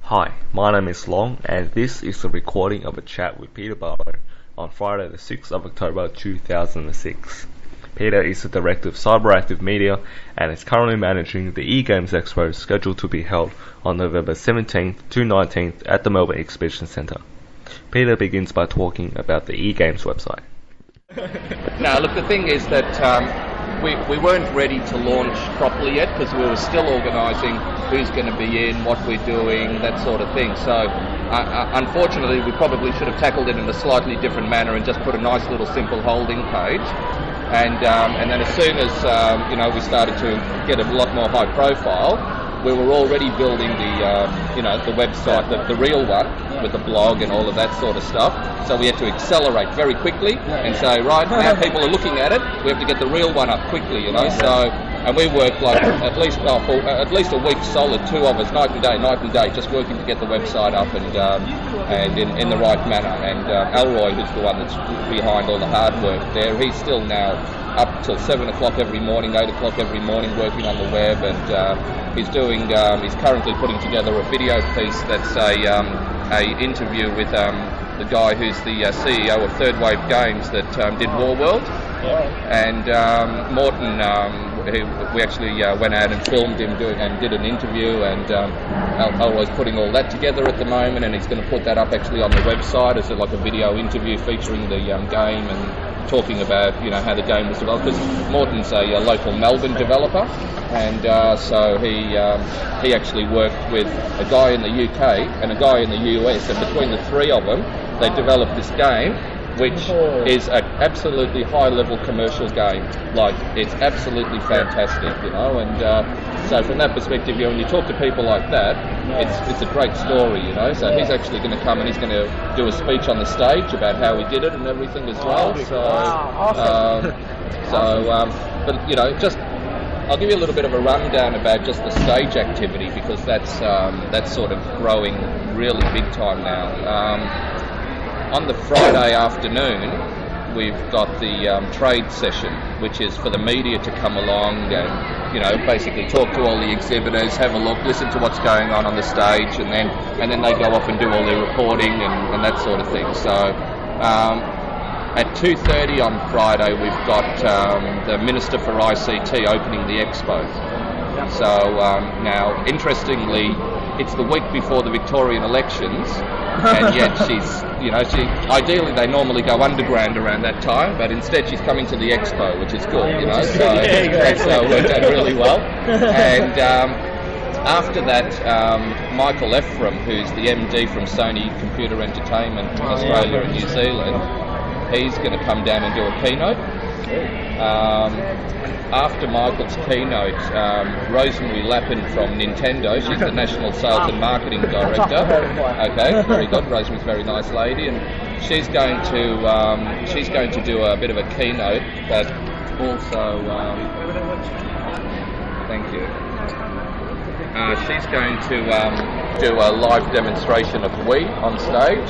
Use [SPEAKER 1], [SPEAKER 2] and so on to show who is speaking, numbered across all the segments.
[SPEAKER 1] Hi, my name is Long, and this is a recording of a chat with Peter Butler on Friday the 6th of October 2006. Peter is the Director of Cyberactive Media and is currently managing the eGames Expo scheduled to be held on November 17th to 19th at the Melbourne Exhibition Centre. Peter begins by talking about the eGames website.
[SPEAKER 2] Now, look, the thing is that we weren't ready to launch properly yet because we were still organising who's going to be in, what we're doing, that sort of thing. So, unfortunately, we probably should have tackled it in a slightly different manner and just put a nice little simple holding page. And then as soon as we started to get a lot more high profile, we were already building the website, the real one, with the blog and all of that sort of stuff. So we had to accelerate very quickly and say, right, now people are looking at it, we have to get the real one up quickly, So, and we worked like at least a week solid, two of us, night and day, just working to get the website up and in the right manner. And Alroy, who's the one that's behind all the hard work there, he's still now up till 7 o'clock every morning, 8 o'clock every morning, working on the web, and he's currently putting together a video piece that's a interview with the guy who's the CEO of Third Wave Games that did Warworld, and Morton, we actually went out and filmed him did an interview, and Alroy's putting all that together at the moment, and he's going to put that up actually on the website as like a video interview featuring the game and talking about how the game was developed, because Morton's a local Melbourne developer, and so he actually worked with a guy in the UK and a guy in the US, and between the three of them they developed this game which is an absolutely high-level commercial game. Like, it's absolutely fantastic, and so from that perspective, when you talk to people like that, it's a great story, So he's actually going to come and he's going to do a speech on the stage about how he did it and everything as well. But just I'll give you a little bit of a rundown about just the stage activity, because that's sort of growing really big time now. On the Friday afternoon, we've got the trade session, which is for the media to come along and, basically talk to all the exhibitors, have a look, listen to what's going on the stage, and then they go off and do all their reporting and that sort of thing. So at 2:30 on Friday, we've got the Minister for ICT opening the expo. So now, interestingly, it's the week before the Victorian elections, and yet ideally they normally go underground around that time, but instead she's coming to the expo, which is good, So that's worked out really well. And after that, Michael Ephraim, who's the MD from Sony Computer Entertainment in Australia and New Zealand, he's going to come down and do a keynote. After Michael's keynote, Rosemary Lappin from Nintendo, she's the National Sales and Marketing Director. Okay, very good. Rosemary's a very nice lady, and she's going to do a bit of a keynote, but also thank you. She's going to do a live demonstration of Wii on stage,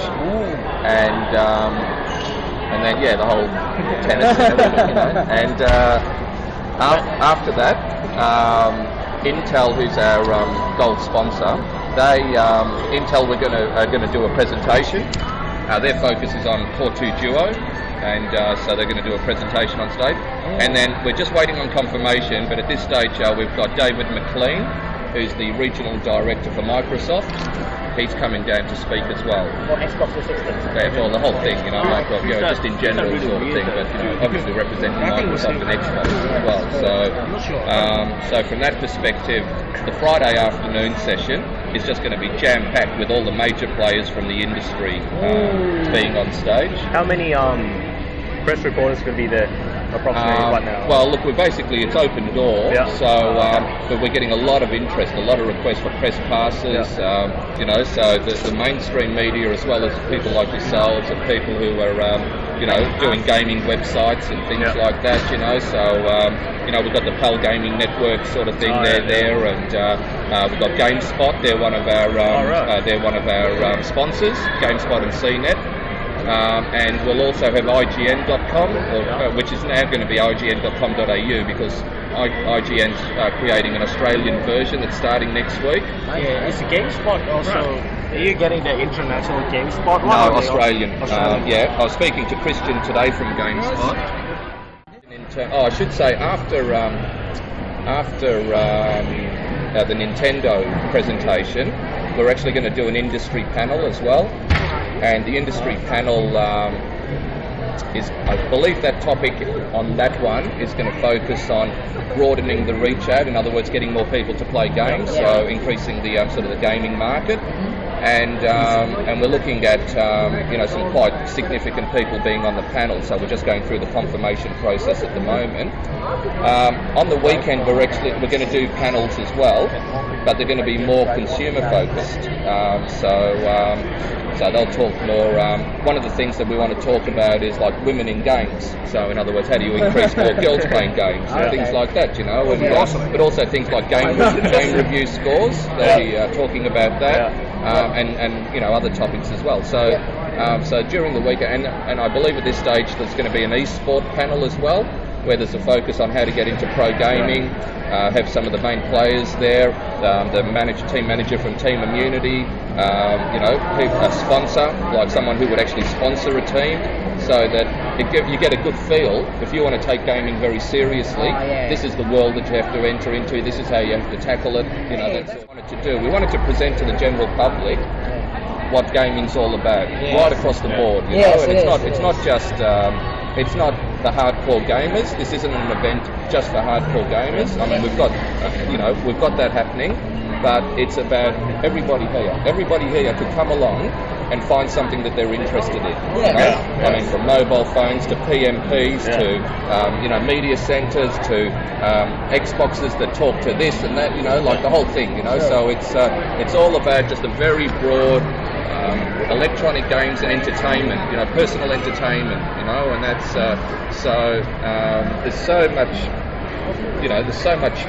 [SPEAKER 2] and then the whole tennis and everything, And after that, Intel, who's our gold sponsor, Intel are going to do a presentation. Their focus is on Core 2 Duo, and so they're going to do a presentation on stage. And then we're just waiting on confirmation, but at this stage we've got David McLean, who's the regional director for Microsoft. He's coming down to speak as well.
[SPEAKER 3] What, Xbox 360?
[SPEAKER 2] Yeah, well, the whole thing, Microsoft, just in general sort of thing, but obviously representing Microsoft and Xbox as well. So from that perspective, the Friday afternoon session is just going to be jam-packed with all the major players from the industry being on stage.
[SPEAKER 3] How many press reporters could be there approximately right now?
[SPEAKER 2] Well, look, it's open door, but we're getting a lot of interest, a lot of requests for press passes, so the mainstream media, as well as people like yourselves and people who are, doing gaming websites and things like that, so, we've got the PAL Gaming Network sort of thing, they're there, and we've got GameSpot, they're one of our sponsors, GameSpot and CNET. And we'll also have IGN.com, which is now going to be IGN.com.au, because IGN's creating an Australian version that's starting next week.
[SPEAKER 4] Yeah, is GameSpot also? Are you getting the international GameSpot one?
[SPEAKER 2] No, Australian. Yeah, I was speaking to Christian today from GameSpot. I should say after the Nintendo presentation, we're actually going to do an industry panel as well, and the industry panel is, I believe that topic on that one is going to focus on broadening the reach out, in other words getting more people to play games, so increasing the sort of the gaming market. And we're looking at some quite significant people being on the panel, so we're just going through the confirmation process at the moment. On the weekend we're going to do panels as well, but they're going to be more consumer focused. So they'll talk more. One of the things that we want to talk about is like women in games. So in other words, how do you increase more girls playing games and things like that, you know? And, but also things like game review scores. They'll be talking about that. And other topics as well. So during the week, and I believe at this stage there's going to be an e-sport panel as well, where there's a focus on how to get into pro gaming. Have some of the main players there, the team manager from Team Immunity, a sponsor, like someone who would actually sponsor a team, so that you get a good feel. If you want to take gaming very seriously, this is the world that you have to enter into. This is how you have to tackle it. That's what we wanted to do. We wanted to present to the general public what gaming's all about, right across the board. And it's not just it's not the hardcore gamers. This isn't an event just for hardcore gamers. I mean, we've got that happening, but it's about everybody here to come along and find something that they're interested in. I mean, from mobile phones to PMPs to media centres to Xboxes that talk to this and that. Like the whole thing. So it's all about just a very broad electronic games and entertainment, personal entertainment, and that's there's so much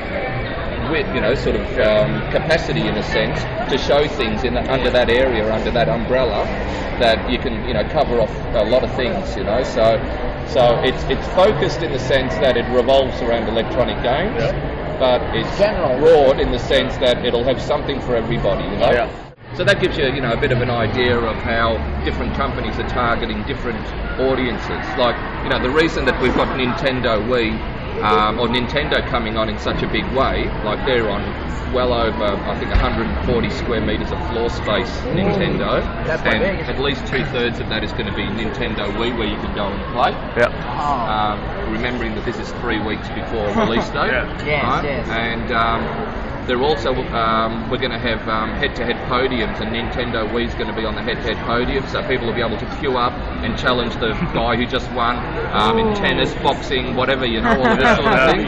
[SPEAKER 2] capacity in a sense to show things under that area, under that umbrella, that you can cover off a lot of things, so it's focused in the sense that it revolves around electronic games, but it's broad in the sense that it'll have something for everybody, So that gives you, a bit of an idea of how different companies are targeting different audiences. Like, the reason that we've got Nintendo Wii or Nintendo coming on in such a big way, like they're on well over, I think, 140 square metres of floor space, Nintendo, and at least 2/3 of that is going to be Nintendo Wii, where you can go and play. Remembering that this is 3 weeks before release date, and they're also we're going to have head-to-head podiums, and Nintendo Wii's going to be on the head-to-head podium, so people will be able to queue up and challenge the guy who just won in tennis, boxing, whatever, all of this sort of thing.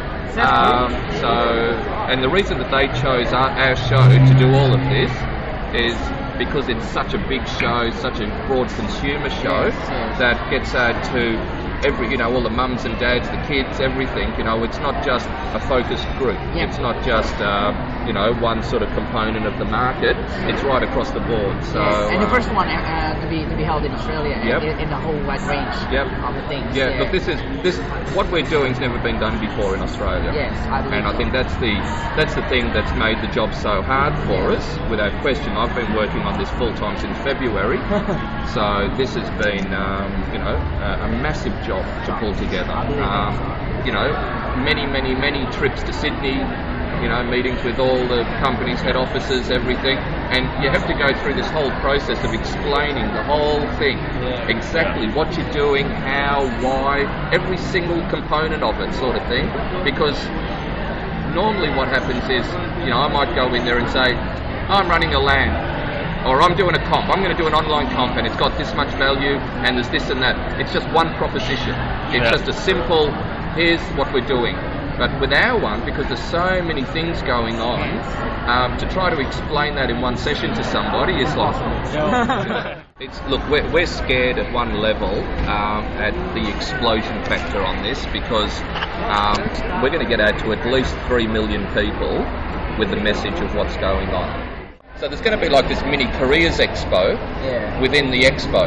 [SPEAKER 2] And the reason that they chose our show to do all of this is because it's such a big show, such a broad consumer show that gets to every, all the mums and dads, the kids, everything. It's not just a focused group. It's not just one sort of component of the market. It's right across the board. So
[SPEAKER 5] and the first one to be held in Australia, in the whole wide range of the things.
[SPEAKER 2] Look, this what we're doing's never been done before in Australia.
[SPEAKER 5] I believe.
[SPEAKER 2] And I think that's the thing that's made the job so hard for us, without question. I've been working on this full time since February, so this has been a massive job to pull together. Many trips to Sydney, meetings with all the companies, head offices, everything, and you have to go through this whole process of explaining the whole thing, exactly what you're doing, how, why, every single component of it, sort of thing, because normally what happens is, I might go in there and say, I'm running a LAN, or I'm doing a comp, I'm going to do an online comp and it's got this much value and there's this and that. It's just one proposition. It's just a simple, here's what we're doing. But with our one, because there's so many things going on, to try to explain that in one session to somebody is like... Look, we're scared at one level at the explosion factor on this, because we're going to get out to at least 3 million people with the message of what's going on. So there's going to be like this mini careers expo within the expo.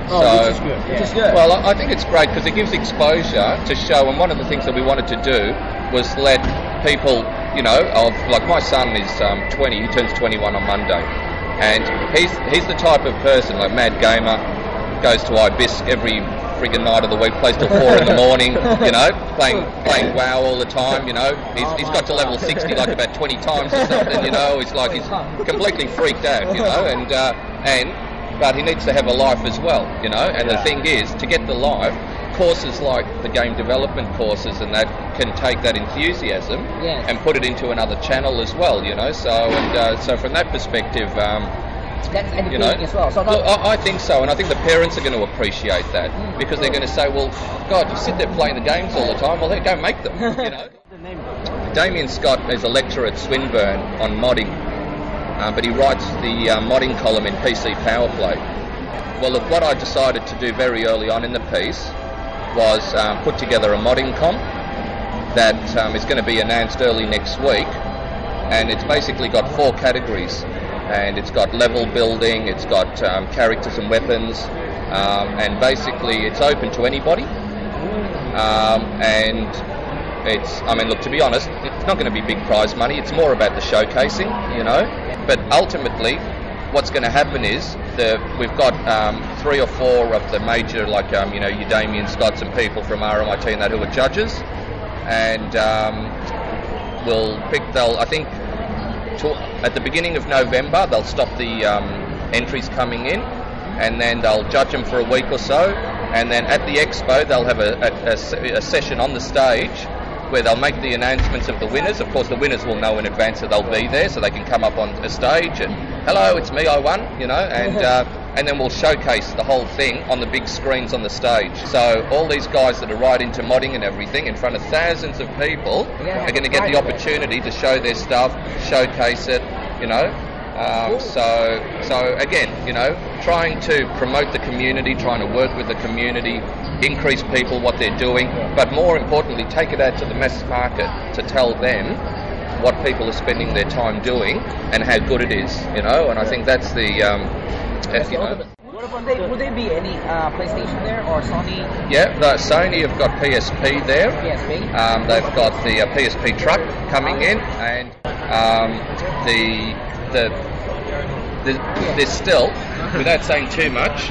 [SPEAKER 5] which is good. Which is good.
[SPEAKER 2] Well, I think it's great because it gives exposure to show, and one of the things that we wanted to do was let people, like my son is 20, he turns 21 on Monday, and he's the type of person, like mad gamer, goes to Ibisc every friggin' night of the week, plays till 4 in the morning, playing WoW all the time, He's got to level 60 like about 20 times or something, he's completely freaked out, but he needs to have a life as well, and the thing is, to get the life, courses like the game development courses and that can take that enthusiasm and put it into another channel as well, so from that perspective,
[SPEAKER 5] that's educating as well. So
[SPEAKER 2] I think so, and I think the parents are going to appreciate that because they're going to say, well, God, you sit there playing the games all the time, well, go make them, Damien Scott is a lecturer at Swinburne on modding, but he writes the modding column in PC Power Play. Well, look, what I decided to do very early on in the piece was put together a modding comp that is going to be announced early next week, and it's basically got 4 categories. And it's got level building, it's got characters and weapons, and basically it's open to anybody. And look, to be honest, it's not going to be big prize money, it's more about the showcasing, But ultimately, what's going to happen is we've got 3 or 4 of the major, like, your Damien Scotts and people from RMIT and that who are judges. And I think, at the beginning of November, they'll stop the entries coming in, and then they'll judge them for a week or so, and then at the expo they'll have a session on the stage where they'll make the announcements of the winners. Of course, the winners will know in advance that they'll be there, so they can come up on a stage and, hello, it's me, I won, and then we'll showcase the whole thing on the big screens on the stage. So all these guys that are right into modding and everything in front of thousands of people are going to get the opportunity to show their stuff, showcase it, So again, trying to promote the community, trying to work with the community, increase people what they're doing, but more importantly, take it out to the mass market to tell them what people are spending their time doing and how good it is, And I think that's
[SPEAKER 5] Would there be any PlayStation there or Sony?
[SPEAKER 2] Yeah, Sony have got PSP there.
[SPEAKER 5] PSP.
[SPEAKER 2] They've got the PSP truck coming in, and there's still, without saying too much,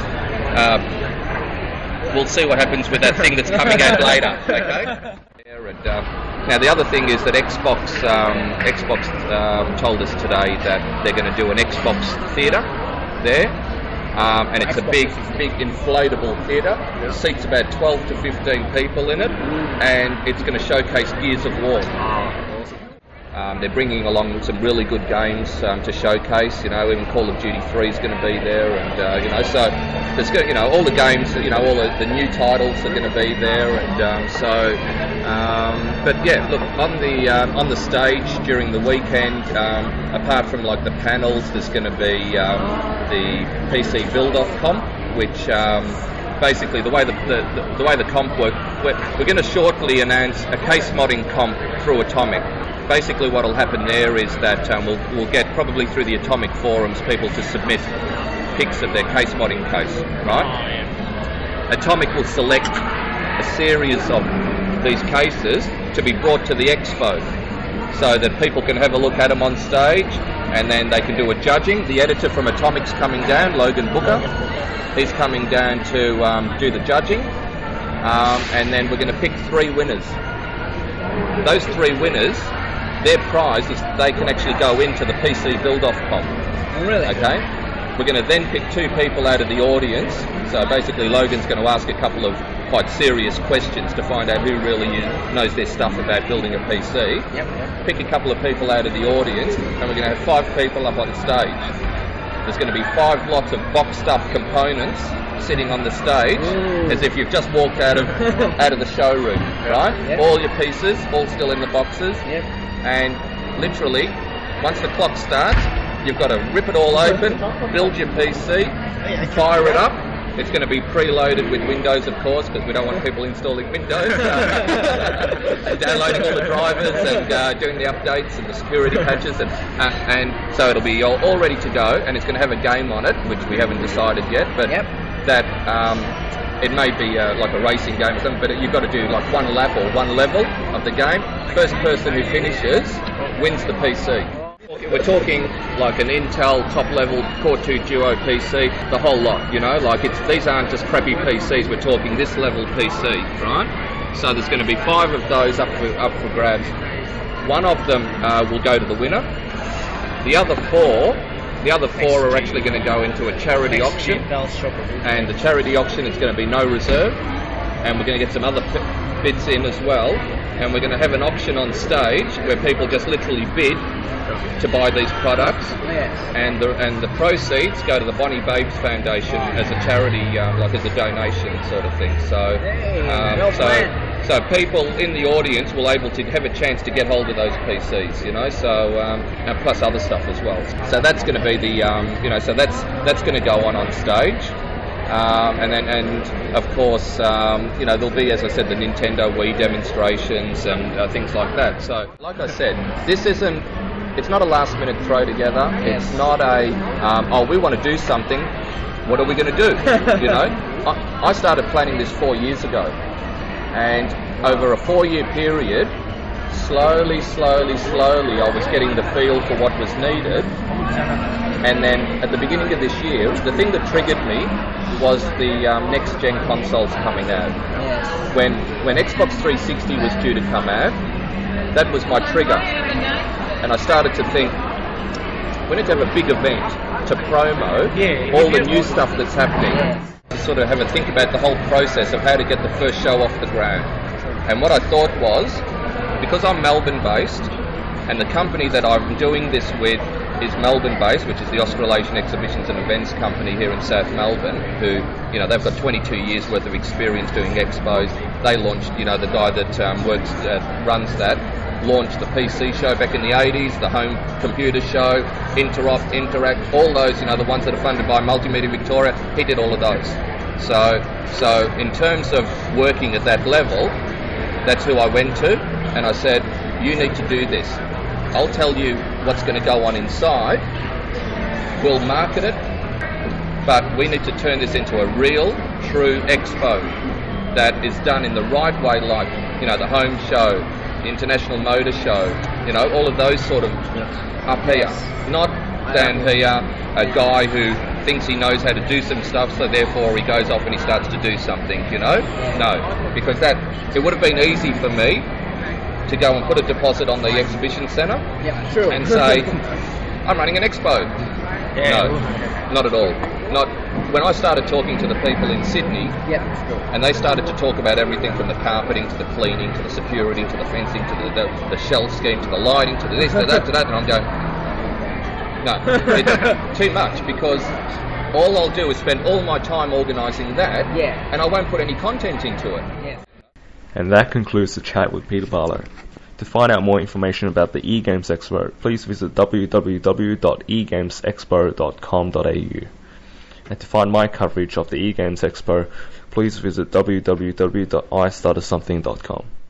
[SPEAKER 2] we'll see what happens with that thing that's coming out later. Okay. Now the other thing is that Xbox told us today that they're going to do an Xbox theatre there, and it's a big inflatable theatre. It seats about 12 to 15 people in it, and it's going to showcase Gears of War. They're bringing along some really good games to showcase. Even Call of Duty 3 is going to be there, and so there's all the games. All the new titles are going to be there, and but yeah, look, on the stage during the weekend, apart from like the panels, there's going to be the PC Build-Off comp, which basically the way the comp works, we're going to shortly announce a case modding comp through Atomic. Basically what will happen there is that we'll get, probably through the Atomic forums, people to submit pics of their case modding case, right? Atomic will select a series of these cases to be brought to the expo so that people can have a look at them on stage, and then they can do a judging. The editor from Atomic's coming down, Logan Booker. He's coming down to do the judging, and then we're going to pick 3 winners. Those 3 winners, their prize is they can actually go into the PC Build-Off comp.
[SPEAKER 5] Really?
[SPEAKER 2] Okay. We're going to then pick 2 people out of the audience. So basically Logan's going to ask a couple of quite serious questions to find out who really knows their stuff about building a PC.
[SPEAKER 5] Yep.
[SPEAKER 2] Pick a couple of people out of the audience, and we're going to have 5 people up on stage. There's going to be 5 lots of boxed up components sitting on the stage, as if you've just walked out of the showroom, right? Yep. All your pieces, all still in the boxes.
[SPEAKER 5] Yep.
[SPEAKER 2] And literally, once the clock starts, you've got to rip it all open, build your PC, fire it up. It's going to be preloaded with Windows, of course, because we don't want people installing Windows, and downloading all the drivers and doing the updates and the security patches, and so it'll be all ready to go, and it's going to have a game on it, which we haven't decided yet, but that it may be like a racing game or something, but you've got to do like one lap or one level of the game. First person who finishes wins the PC. We're talking like an Intel top-level Core 2 Duo PC, the whole lot, you know, like these aren't just crappy PCs, we're talking this level PC, right? So there's going to be 5 of those up for grabs. One of them will go to the winner. The other four are actually going to go into a charity auction, and the charity auction is going to be no reserve, and we're going to get some other bids in as well, and we're going to have an auction on stage where people just literally bid to buy these products, and the proceeds go to the Bonnie Babes Foundation as a charity, like as a donation sort of thing. So people in the audience will able to have a chance to get hold of those PCs, you know. So and plus other stuff as well. So that's going to be the you know, so that's going to go on stage. And of course, you know, there'll be, as I said, the Nintendo Wii demonstrations and things like that. So, like I said, it's not a last-minute throw together. Yes. It's not a, we want to do something. What are we going to do? You know, I started planning this 4 years ago, and over a 4-year period, slowly, I was getting the feel for what was needed. And then at the beginning of this year, the thing that triggered me was the next-gen consoles coming out. Yes. When Xbox 360 was due to come out, that was my trigger. And I started to think, we need to have a big event to promo all the new stuff that's happening. To sort of have a think about the whole process of how to get the first show off the ground. And what I thought was, because I'm Melbourne-based, and the company that I'm doing this with is Melbourne-based, which is the Australasian Exhibitions and Events Company here in South Melbourne, who, you know, they've got 22 years worth of experience doing expos. They launched, you know, the guy that runs that, launched the PC show back in the 80s, the home computer show, Interact, all those, you know, the ones that are funded by Multimedia Victoria, he did all of those. So in terms of working at that level, that's who I went to, and I said, you need to do this. I'll tell you what's going to go on inside. We'll market it, but we need to turn this into a real, true expo that is done in the right way, like, you know, the home show, the International Motor Show, you know, all of those sort of up here. Not down here, a guy who thinks he knows how to do some stuff, so therefore he goes off and he starts to do something, you know? No, because it would have been easy for me to go and put a deposit on the exhibition centre and say, I'm running an expo. No, not at all. Not when I started talking to the people in Sydney, and they started to talk about everything from the carpeting to the cleaning to the security to the fencing to the shelf scheme to the lighting to the this to that to that, and I'm going, no, it's too much, because all I'll do is spend all my time organising that, and I won't put any content into it.
[SPEAKER 1] And that concludes the chat with Peter Barlow. To find out more information about the eGames Expo, please visit www.egamesexpo.com.au. And to find my coverage of the eGames Expo, please visit www.istartersomething.com.